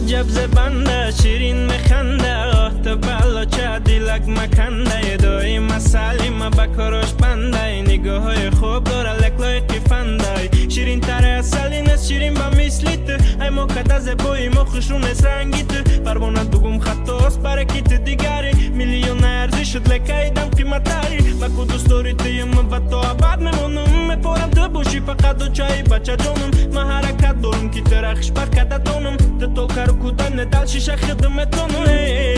عجب زبنده شیرین میخنده تو بلا چه دیلک مکنده دایی مسالی ما بکارش بنده نگاه های خوب داره لکلای قیفنده شیرین تره اصلی نست شیرین با مثلیت ای ما کدز بایی ما خوشون از رنگیت پروانه دوگم خطاست برکیت دیگری میلیون ارزی شد لکه ایدم قیمتاری مکو دوست داری تیم و تو عباد میمونم میپورم تو باشی فقط دو چایی بچه جونم ما حرکت دارم که ترخش برکت دونم تو کارو کودن ندال شیشه خدمتونم